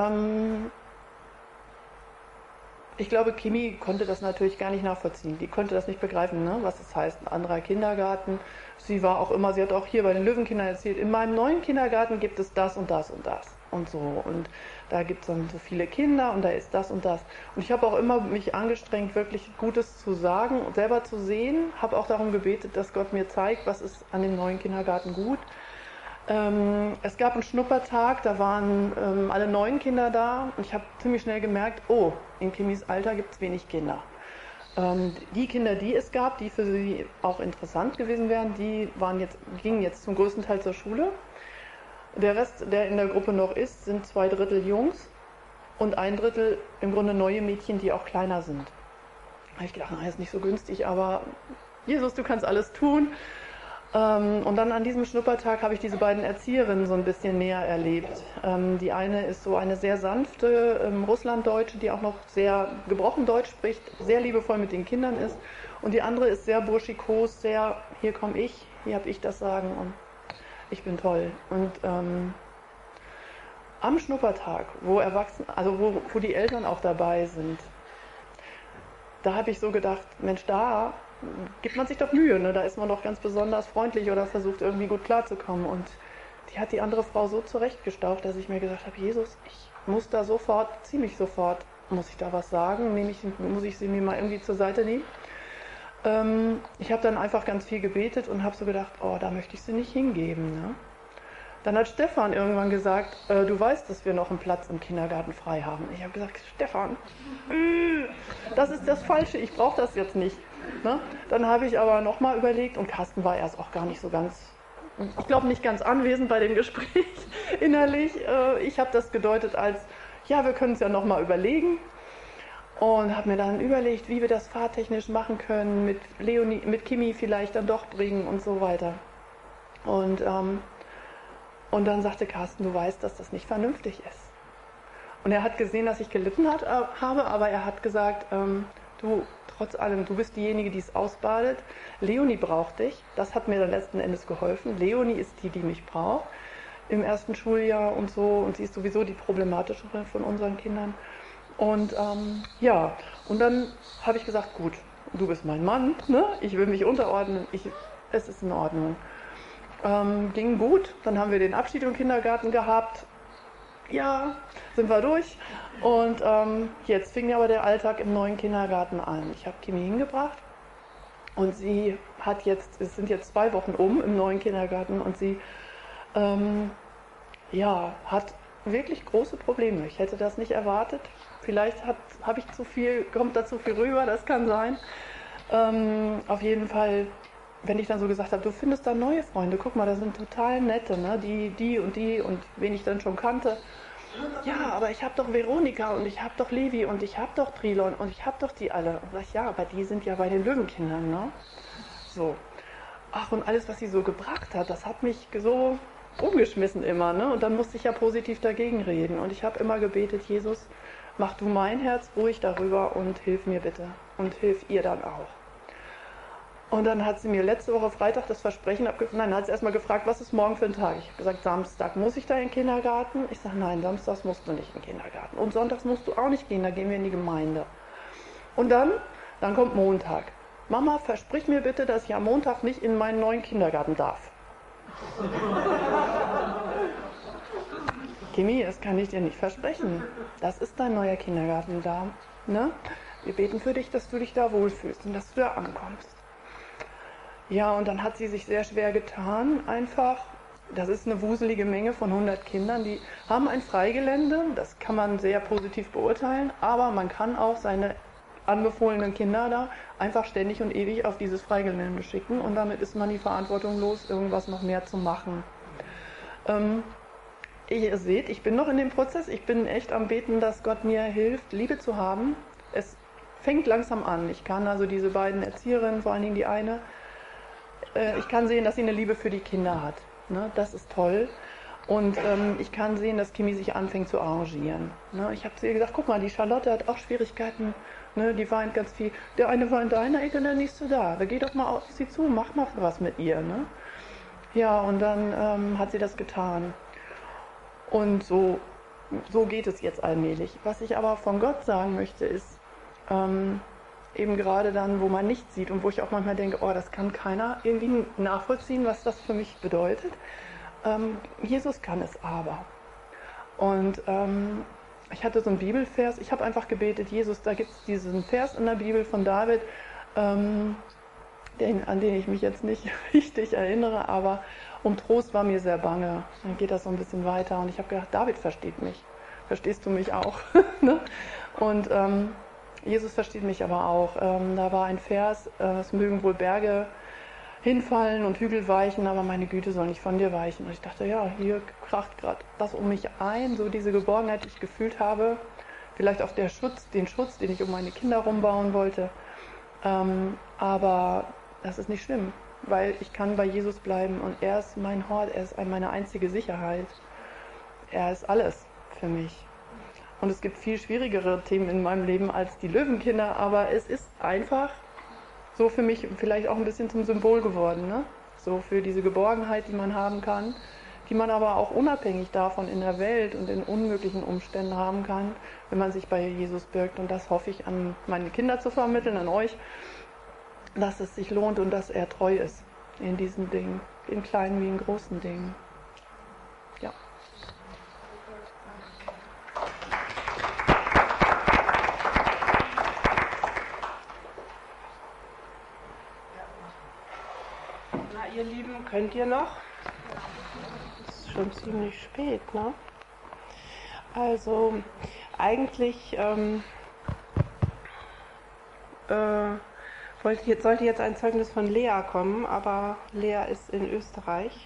ich glaube, Kimi konnte das natürlich gar nicht nachvollziehen. Die konnte das nicht begreifen, ne? Was das heißt, ein anderer Kindergarten. Sie war auch immer, sie hat auch hier bei den Löwenkindern erzählt, in meinem neuen Kindergarten gibt es das und das und das und so. Und da gibt es dann so viele Kinder und da ist das und das. Und ich habe auch immer mich angestrengt, wirklich Gutes zu sagen und selber zu sehen. Habe auch darum gebetet, dass Gott mir zeigt, was ist an dem neuen Kindergarten gut. Es gab einen Schnuppertag, da waren alle 9 Kinder da und ich habe ziemlich schnell gemerkt, oh, in Kimis Alter gibt es wenig Kinder. Die Kinder, die es gab, die für sie auch interessant gewesen wären, die gingen jetzt zum größten Teil zur Schule. Der Rest, der in der Gruppe noch ist, sind 2/3 Jungs und 1/3 im Grunde neue Mädchen, die auch kleiner sind. Da habe ich gedacht, na, ist nicht so günstig, aber Jesus, du kannst alles tun. Und dann an diesem Schnuppertag habe ich diese beiden Erzieherinnen so ein bisschen näher erlebt. Die eine ist so eine sehr sanfte Russlanddeutsche, die auch noch sehr gebrochen Deutsch spricht, sehr liebevoll mit den Kindern ist. Und die andere ist sehr burschikos, sehr, hier komme ich, hier habe ich das Sagen und ich bin toll. Und am Schnuppertag, wo wo die Eltern auch dabei sind, da habe ich so gedacht, Mensch, da gibt man sich doch Mühe, ne? Da ist man doch ganz besonders freundlich oder versucht irgendwie gut klarzukommen. Und die hat die andere Frau so zurechtgestaucht, dass ich mir gesagt habe, Jesus, ich muss da sofort, ziemlich sofort, muss ich da was sagen, muss ich sie mir mal irgendwie zur Seite nehmen. Ich habe dann einfach ganz viel gebetet und habe so gedacht, oh, da möchte ich sie nicht hingeben. Ne? Dann hat Stefan irgendwann gesagt, du weißt, dass wir noch einen Platz im Kindergarten frei haben. Ich habe gesagt, Stefan, das ist das Falsche, ich brauche das jetzt nicht. Ne? Dann habe ich aber nochmal überlegt und Carsten war erst auch gar nicht so ganz, ich glaube nicht ganz anwesend bei dem Gespräch innerlich. Ich habe das gedeutet als, ja, wir können es ja nochmal überlegen. Und habe mir dann überlegt, wie wir das fahrtechnisch machen können, mit Leonie, mit Kimi vielleicht dann doch bringen und so weiter. Und dann sagte Carsten, du weißt, dass das nicht vernünftig ist. Und er hat gesehen, dass ich gelitten habe, aber er hat gesagt, du, trotz allem, du bist diejenige, die es ausbadet. Leonie braucht dich. Das hat mir dann letzten Endes geholfen. Leonie ist die, die mich braucht im ersten Schuljahr und so. Und sie ist sowieso die problematischere von unseren Kindern. Und ja, und dann habe ich gesagt, gut, du bist mein Mann, ne? Ich will mich unterordnen, es ist in Ordnung. Ging gut, dann haben wir den Abschied im Kindergarten gehabt. Ja, sind wir durch. Und jetzt fing aber der Alltag im neuen Kindergarten an. Ich habe Kimi hingebracht und sie hat jetzt, es sind jetzt 2 Wochen im neuen Kindergarten und sie ja, hat wirklich große Probleme. Ich hätte das nicht erwartet. Vielleicht habe ich kommt da zu viel rüber, das kann sein. Auf jeden Fall, wenn ich dann so gesagt habe, du findest da neue Freunde, guck mal, da sind total nette, ne? Die und wen ich dann schon kannte. Ja, aber ich habe doch Veronika und ich habe doch Levi und ich habe doch Trilon und ich habe doch die alle. Und sag ich, ja, aber die sind ja bei den Löwenkindern, ne? So. Ach, und alles, was sie so gebracht hat, das hat mich so umgeschmissen immer, ne? Und dann musste ich ja positiv dagegen reden. Und ich habe immer gebetet, Jesus, mach du mein Herz ruhig darüber und hilf mir bitte. Und hilf ihr dann auch. Und dann hat sie mir letzte Woche Freitag das Versprechen abgegeben. Nein, hat sie erstmal gefragt, was ist morgen für ein Tag? Ich habe gesagt, Samstag muss ich da in den Kindergarten? Ich sage, nein, samstags musst du nicht in den Kindergarten. Und sonntags musst du auch nicht gehen, da gehen wir in die Gemeinde. Und dann kommt Montag. Mama, versprich mir bitte, dass ich am Montag nicht in meinen neuen Kindergarten darf. Kimi, das kann ich dir nicht versprechen. Das ist dein neuer Kindergarten da. Ne? Wir beten für dich, dass du dich da wohlfühlst und dass du da ankommst. Ja, und dann hat sie sich sehr schwer getan, einfach. Das ist eine wuselige Menge von 100 Kindern, die haben ein Freigelände, das kann man sehr positiv beurteilen, aber man kann auch seine anbefohlenen Kinder da einfach ständig und ewig auf dieses Freigelände schicken und damit ist man die Verantwortung los, irgendwas noch mehr zu machen. Ihr seht, ich bin noch in dem Prozess, ich bin echt am Beten, dass Gott mir hilft, Liebe zu haben. Es fängt langsam an. Ich kann also diese beiden Erzieherinnen, vor allen Dingen die eine, ich kann sehen, dass sie eine Liebe für die Kinder hat. Ne? Das ist toll. Und ich kann sehen, dass Kimi sich anfängt zu arrangieren. Ne? Ich habe zu ihr gesagt, guck mal, die Charlotte hat auch Schwierigkeiten, ne? Die weint ganz viel. Der eine war in deiner Ecke, der nächste da. Da geh doch mal auf sie zu, mach mal was mit ihr. Ne? Ja, und dann hat sie das getan. Und so geht es jetzt allmählich. Was ich aber von Gott sagen möchte, ist, eben gerade dann, wo man nichts sieht und wo ich auch manchmal denke, oh, das kann keiner irgendwie nachvollziehen, was das für mich bedeutet. Jesus kann es aber. Und ich hatte so einen Bibelvers, ich habe einfach gebetet, Jesus, da gibt es diesen Vers in der Bibel von David, an den ich mich jetzt nicht richtig erinnere, aber um Trost war mir sehr bange. Dann geht das so ein bisschen weiter und ich habe gedacht, David versteht mich. Verstehst du mich auch? Ne? Und Jesus versteht mich aber auch. Da war ein Vers, es mögen wohl Berge hinfallen und Hügel weichen, aber meine Güte soll nicht von dir weichen. Und ich dachte, ja, hier kracht gerade das um mich ein, so diese Geborgenheit, die ich gefühlt habe. Vielleicht auch den Schutz, den ich um meine Kinder rumbauen wollte. Aber das ist nicht schlimm, weil ich kann bei Jesus bleiben und er ist mein Hort, er ist meine einzige Sicherheit. Er ist alles für mich. Und es gibt viel schwierigere Themen in meinem Leben als die Löwenkinder, aber es ist einfach so für mich vielleicht auch ein bisschen zum Symbol geworden, ne? So für diese Geborgenheit, die man haben kann, die man aber auch unabhängig davon in der Welt und in unmöglichen Umständen haben kann, wenn man sich bei Jesus birgt. Und das hoffe ich an meine Kinder zu vermitteln, an euch, dass es sich lohnt und dass er treu ist in diesen Dingen, in kleinen wie in großen Dingen. Ja. Na, ihr Lieben, könnt ihr noch? Es ist schon ziemlich spät, ne? Also, eigentlich sollte jetzt ein Zeugnis von Lea kommen, aber Lea ist in Österreich.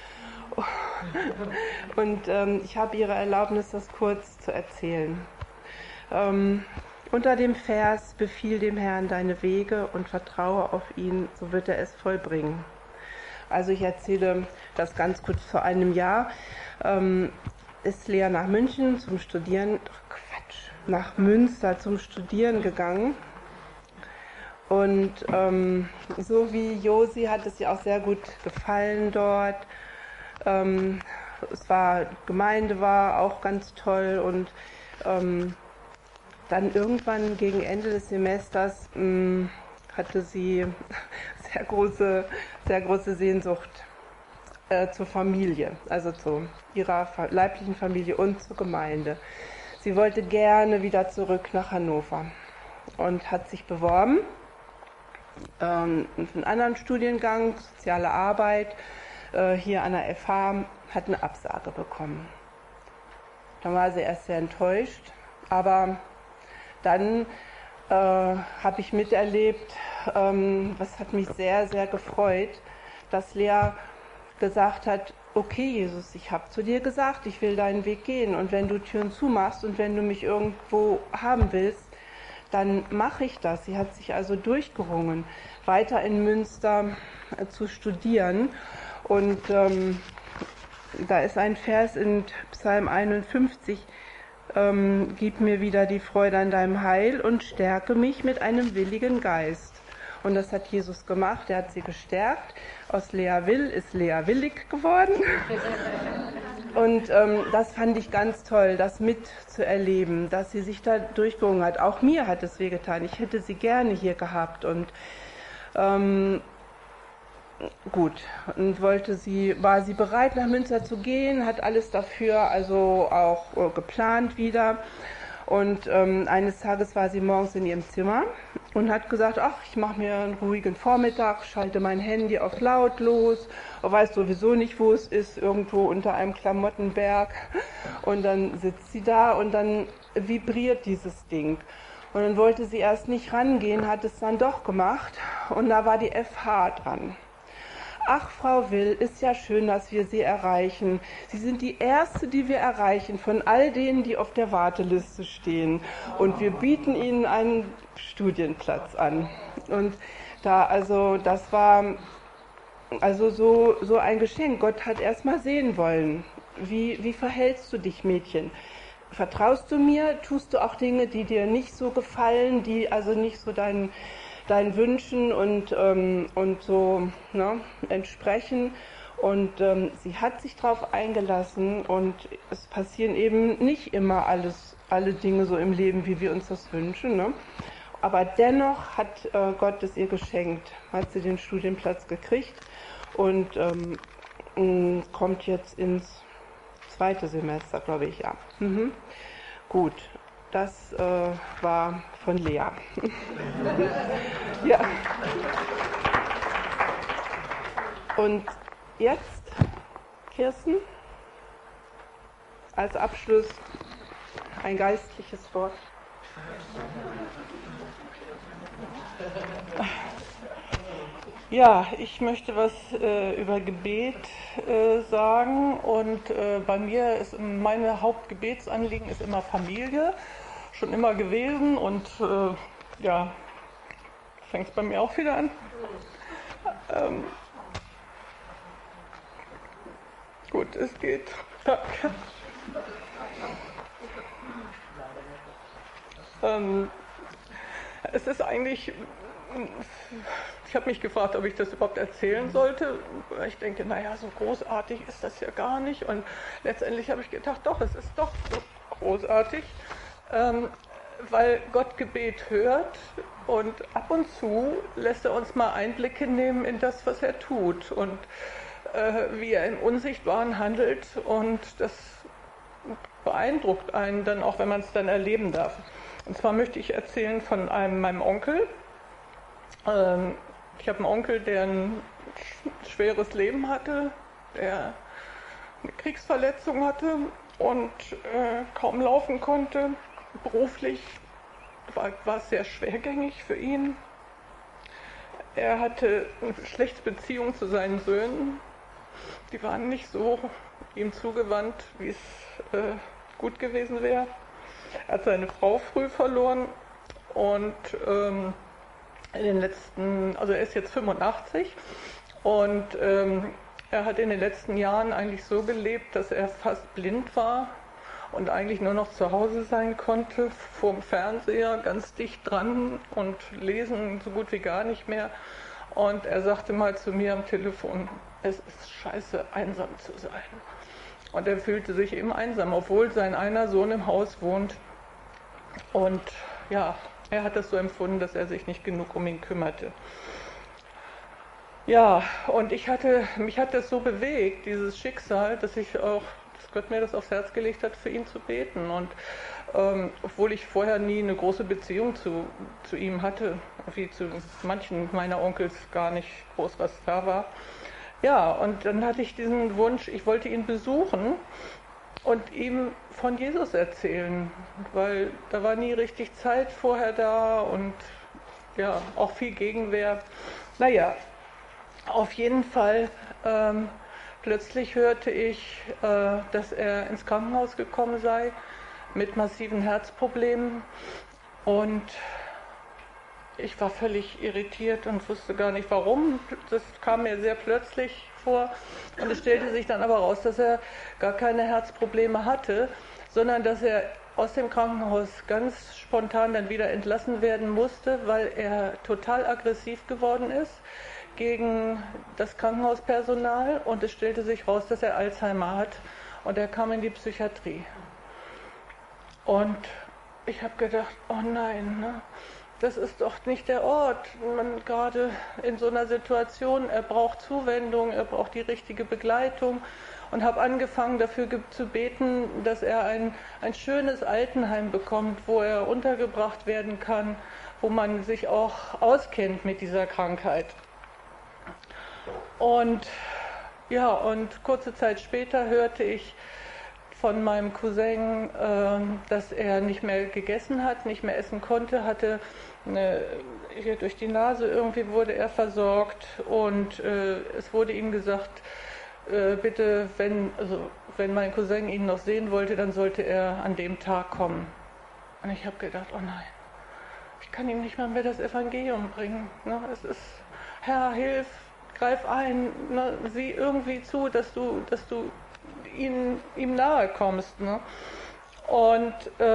Und ich habe ihre Erlaubnis, das kurz zu erzählen. Unter dem Vers: Befiehl dem Herrn deine Wege und vertraue auf ihn, so wird er es vollbringen. Also ich erzähle das ganz kurz. Vor einem Jahr ist Lea nach München zum Studieren, nach Münster zum Studieren gegangen. Und so wie Josi hat es ihr auch sehr gut gefallen dort. Gemeinde war auch ganz toll, und dann irgendwann gegen Ende des Semesters hatte sie sehr große Sehnsucht zur Familie, also zu ihrer leiblichen Familie und zur Gemeinde. Sie wollte gerne wieder zurück nach Hannover und hat sich beworben für einen anderen Studiengang, soziale Arbeit, hier an der FH, hat eine Absage bekommen. Dann war sie erst sehr enttäuscht, aber dann habe ich miterlebt, was hat mich sehr, sehr gefreut, dass Lea gesagt hat: Okay, Jesus, ich habe zu dir gesagt, ich will deinen Weg gehen, und wenn du Türen zumachst und wenn du mich irgendwo haben willst, dann mache ich das. Sie hat sich also durchgerungen, weiter in Münster zu studieren. Und da ist ein Vers in Psalm 51: Gib mir wieder die Freude an deinem Heil und stärke mich mit einem willigen Geist. Und das hat Jesus gemacht, er hat sie gestärkt. Aus Lea Will ist Lea Willig geworden. Und das fand ich ganz toll, das mitzuerleben, dass sie sich da durchgerungen hat. Auch mir hat es wehgetan, ich hätte sie gerne hier gehabt. Und gut, und war sie bereit, nach Münster zu gehen, hat alles dafür also auch geplant wieder. Und eines Tages war sie morgens in ihrem Zimmer und hat gesagt: Ach, ich mache mir einen ruhigen Vormittag, schalte mein Handy auf lautlos, weiß sowieso nicht, wo es ist, irgendwo unter einem Klamottenberg. Und dann sitzt sie da und dann vibriert dieses Ding. Und dann wollte sie erst nicht rangehen, hat es dann doch gemacht, und da war die FH dran. Ach, Frau Will, ist ja schön, dass wir Sie erreichen. Sie sind die Erste, die wir erreichen von all denen, die auf der Warteliste stehen. Und wir bieten Ihnen einen Studienplatz an. Und das war also so ein Geschenk. Gott hat erst mal sehen wollen. Wie verhältst du dich, Mädchen? Vertraust du mir? Tust du auch Dinge, die dir nicht so gefallen, die also nicht so deinen Wünschen und so entsprechen? Und sie hat sich darauf eingelassen, und es passieren eben nicht immer alle Dinge so im Leben, wie wir uns das wünschen, ne? Aber dennoch hat Gott es ihr geschenkt, hat sie den Studienplatz gekriegt und kommt jetzt ins zweite Semester, glaube ich, ja. Mhm. Gut. Das war von Lea. Ja. Und jetzt, Kirsten, als Abschluss ein geistliches Wort. Ja, ich möchte was über Gebet sagen, und bei mir ist meine Hauptgebetsanliegen ist immer Familie, schon immer gewesen, und ja, fängt es bei mir auch wieder an. Gut, es geht. Es ist eigentlich, ich habe mich gefragt, ob ich das überhaupt erzählen sollte. Ich denke, naja, so großartig ist das ja gar nicht. Und letztendlich habe ich gedacht, doch, es ist doch so großartig. weil Gott Gebet hört und ab und zu lässt er uns mal Einblicke nehmen in das, was er tut und wie er im Unsichtbaren handelt, und das beeindruckt einen dann auch, wenn man es dann erleben darf. Und zwar möchte ich erzählen von meinem Onkel. Ich habe einen Onkel, der ein schweres Leben hatte, der eine Kriegsverletzung hatte und kaum laufen konnte. Beruflich war es sehr schwergängig für ihn. Er hatte eine schlechte Beziehung zu seinen Söhnen. Die waren nicht so ihm zugewandt, wie es gut gewesen wäre. Er hat seine Frau früh verloren und in den letzten, also er ist jetzt 85 und er hat in den letzten Jahren eigentlich so gelebt, dass er fast blind war und eigentlich nur noch zu Hause sein konnte, vorm Fernseher, ganz dicht dran und lesen so gut wie gar nicht mehr. Und er sagte mal zu mir am Telefon, es ist scheiße, einsam zu sein. Und er fühlte sich eben einsam, obwohl sein einer Sohn im Haus wohnt. Und ja, er hat das so empfunden, dass er sich nicht genug um ihn kümmerte. Ja, und mich hat das so bewegt, dieses Schicksal, dass Gott mir das aufs Herz gelegt hat, für ihn zu beten. Und obwohl ich vorher nie eine große Beziehung zu ihm hatte, wie zu manchen meiner Onkels gar nicht groß was da war. Ja, und dann hatte ich diesen Wunsch, ich wollte ihn besuchen und ihm von Jesus erzählen, weil da war nie richtig Zeit vorher da und ja, auch viel Gegenwehr. Naja, auf jeden Fall, plötzlich hörte ich, dass er ins Krankenhaus gekommen sei mit massiven Herzproblemen und ich war völlig irritiert und wusste gar nicht warum. Das kam mir sehr plötzlich vor und es stellte sich dann aber raus, dass er gar keine Herzprobleme hatte, sondern dass er aus dem Krankenhaus ganz spontan dann wieder entlassen werden musste, weil er total aggressiv geworden ist gegen das Krankenhauspersonal und es stellte sich raus, dass er Alzheimer hat und er kam in die Psychiatrie. Und ich habe gedacht, oh nein, ne? Das ist doch nicht der Ort. Man gerade in so einer Situation, er braucht Zuwendung, er braucht die richtige Begleitung und habe angefangen dafür zu beten, dass er ein schönes Altenheim bekommt, wo er untergebracht werden kann, wo man sich auch auskennt mit dieser Krankheit. Und ja, und kurze Zeit später hörte ich von meinem Cousin, dass er nicht mehr gegessen hat, nicht mehr essen konnte, hatte hier durch die Nase irgendwie wurde er versorgt und es wurde ihm gesagt, bitte, wenn mein Cousin ihn noch sehen wollte, dann sollte er an dem Tag kommen. Und ich habe gedacht, oh nein, ich kann ihm nicht mal mehr das Evangelium bringen. Ne? Es ist, Herr, hilf, greif ein, ne? Sieh irgendwie zu, dass du ihm nahe kommst. Ne? Und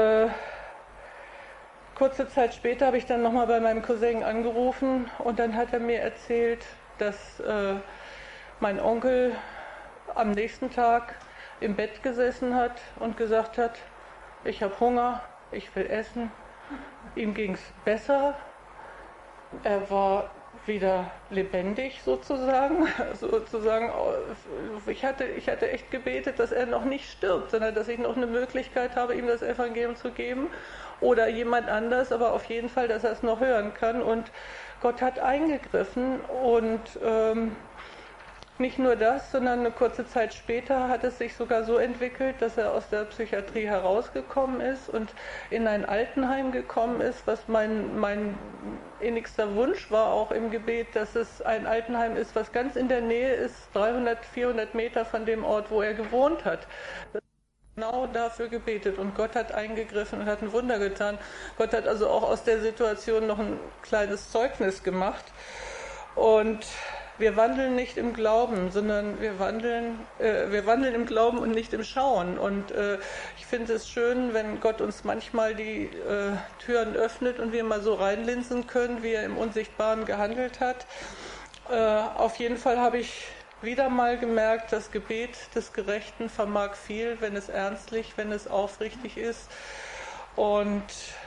kurze Zeit später habe ich dann nochmal bei meinem Cousin angerufen und dann hat er mir erzählt, dass mein Onkel am nächsten Tag im Bett gesessen hat und gesagt hat, ich habe Hunger, ich will essen. Ihm ging es besser, er war wieder lebendig sozusagen. Ich hatte echt gebetet, dass er noch nicht stirbt, sondern dass ich noch eine Möglichkeit habe, ihm das Evangelium zu geben oder jemand anders, aber auf jeden Fall, dass er es noch hören kann. Und Gott hat eingegriffen und nicht nur das, sondern eine kurze Zeit später hat es sich sogar so entwickelt, dass er aus der Psychiatrie herausgekommen ist und in ein Altenheim gekommen ist, was mein innigster Wunsch war auch im Gebet, dass es ein Altenheim ist, was ganz in der Nähe ist, 300, 400 Meter von dem Ort, wo er gewohnt hat. Genau dafür gebetet und Gott hat eingegriffen und hat ein Wunder getan. Gott hat also auch aus der Situation noch ein kleines Zeugnis gemacht und wir wandeln nicht im Glauben, sondern wir wandeln im Glauben und nicht im Schauen. Und ich finde es schön, wenn Gott uns manchmal die Türen öffnet und wir mal so reinlinsen können, wie er im Unsichtbaren gehandelt hat. Auf jeden Fall habe ich wieder mal gemerkt, das Gebet des Gerechten vermag viel, wenn es ernstlich, wenn es aufrichtig ist. Und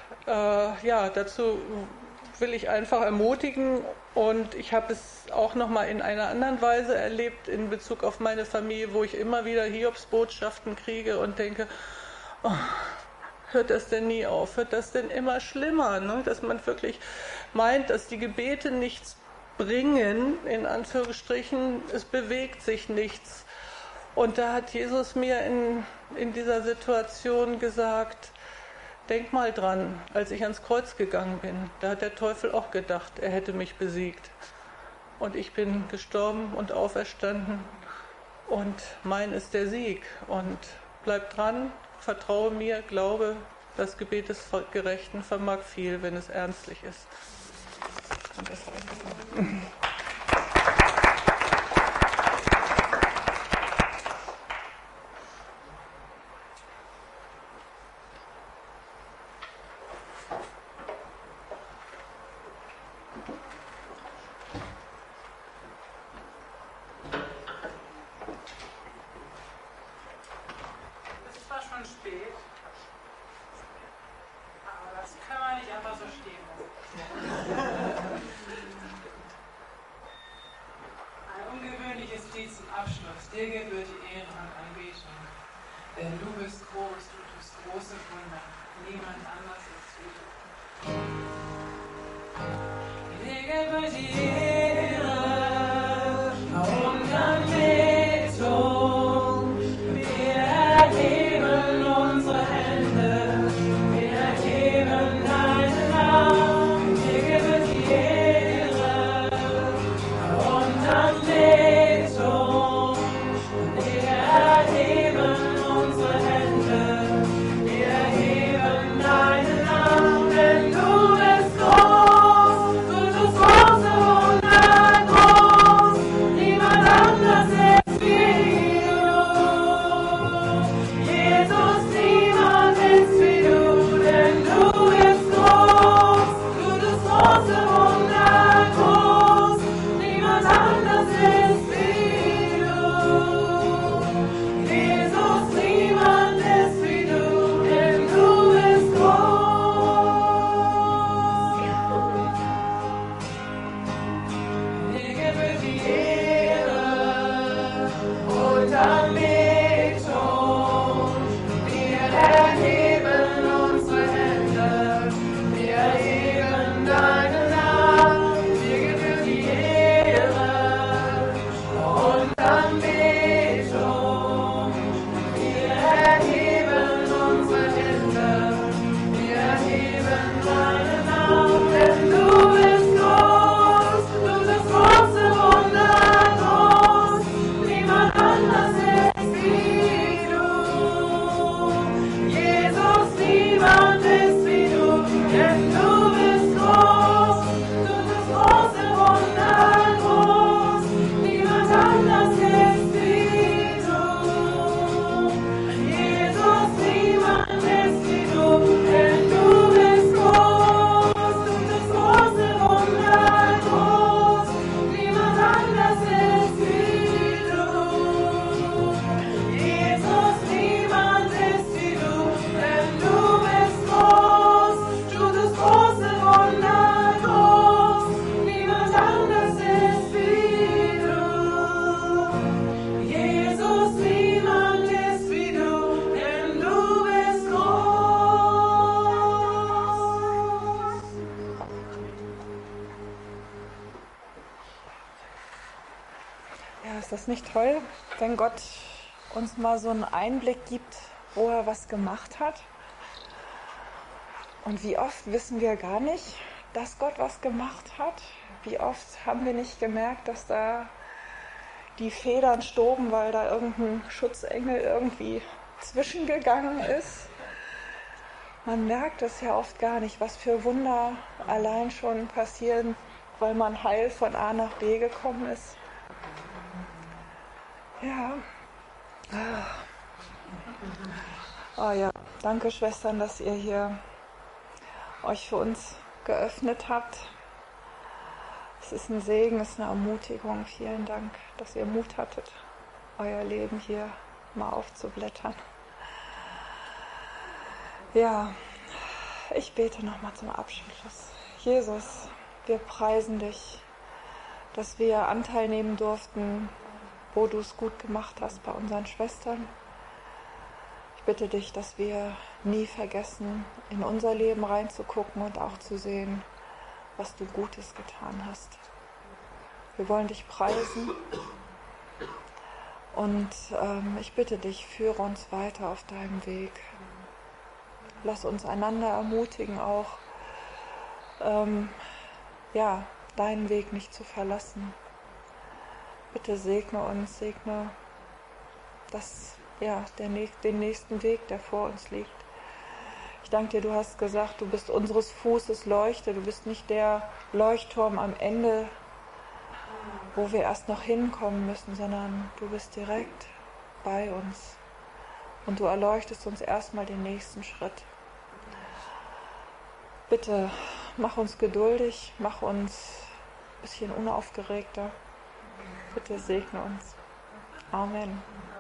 dazu will ich einfach ermutigen, und ich habe es auch nochmal in einer anderen Weise erlebt in Bezug auf meine Familie, wo ich immer wieder Hiobsbotschaften kriege und denke, oh, hört das denn nie auf? Hört das denn immer schlimmer? Ne? Dass man wirklich meint, dass die Gebete nichts bringen, in Anführungsstrichen, es bewegt sich nichts. Und da hat Jesus mir in dieser Situation gesagt, denk mal dran, als ich ans Kreuz gegangen bin, da hat der Teufel auch gedacht, er hätte mich besiegt. Und ich bin gestorben und auferstanden und mein ist der Sieg. Und bleib dran, vertraue mir, glaube, das Gebet des Gerechten vermag viel, wenn es ernstlich ist. Und das Ist das nicht toll, wenn Gott uns mal so einen Einblick gibt, wo er was gemacht hat? Und wie oft wissen wir gar nicht, dass Gott was gemacht hat? Wie oft haben wir nicht gemerkt, dass da die Federn stoben, weil da irgendein Schutzengel irgendwie zwischengegangen ist? Man merkt es ja oft gar nicht, was für Wunder allein schon passieren, weil man heil von A nach B gekommen ist. Ja. Oh ja, danke Schwestern, dass ihr hier euch für uns geöffnet habt. Es ist ein Segen, es ist eine Ermutigung. Vielen Dank, dass ihr Mut hattet, euer Leben hier mal aufzublättern. Ja, Ich bete nochmal zum Abschluss. Jesus, wir preisen dich, dass wir Anteil nehmen durften, wo du es gut gemacht hast bei unseren Schwestern. Ich bitte dich, dass wir nie vergessen, in unser Leben reinzugucken und auch zu sehen, was du Gutes getan hast. Wir wollen dich preisen und ich bitte dich, führe uns weiter auf deinem Weg. Lass uns einander ermutigen, auch deinen Weg nicht zu verlassen. Bitte segne uns, segne den nächsten Weg, der vor uns liegt. Ich danke dir, du hast gesagt, du bist unseres Fußes Leuchte, du bist nicht der Leuchtturm am Ende, wo wir erst noch hinkommen müssen, sondern du bist direkt bei uns und du erleuchtest uns erstmal den nächsten Schritt. Bitte mach uns geduldig, mach uns ein bisschen unaufgeregter. Bitte segne uns. Amen.